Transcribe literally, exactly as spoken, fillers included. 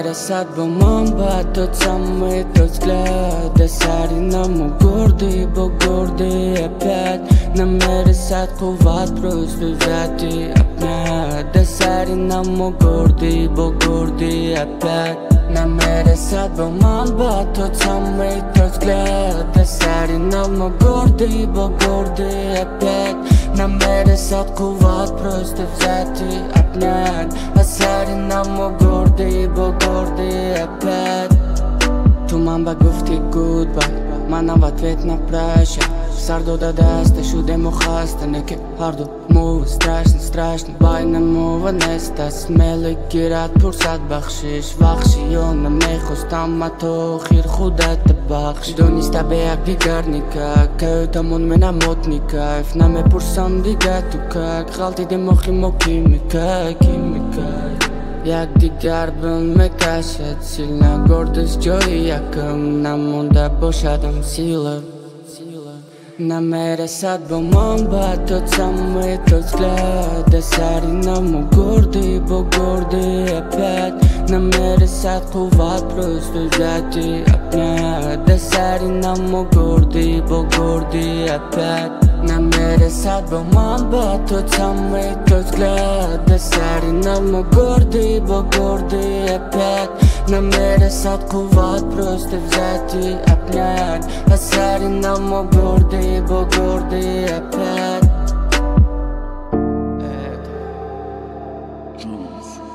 мересат бомба, тот самый тот взгляд. Десари нам гордый, бо гордый опять. Нам мересат куват, просто взять и обнять. Десари нам гордый, бо гордый опять. Нам мересат бомба, тот самый тот взгляд. Десари нам гордый, бо гордый опять. Нам мересат куват, просто взять и обнять. Десари нам гордый, бо гордый опять. Туман ба гуфти goodbye, манам в ответ на прощай. Сарду да даста, шуде мухаста, неке ҳарду мув страшно, страшно. Байнамува неста, смелый гирад пурсад бахшиш. Вахши ёна мехостам, ма то хир худата бахш. Дониста бе якдигар никак, каютамон менам мот никайф. Наме пурсам дига ту как, халтиде мохи мо кимикай, кимикай. Якдигар мекашад сильно, гордость ҷои якам. Намонда бошадам сила. Нам мересат бомба, тот самый тот взгляд. Десари нам гордый, бо гордый опять. Нам мересат куват, просто взять и обнять. Десари нам гордый, бо гордый опять. Нам мересат бомба, тот самый тот взгляд. Десари нам гордый, бо гордый опять. Нам мересат куват, просто взять и обнять. Десари нам гордый, бо гордый опять. Jules.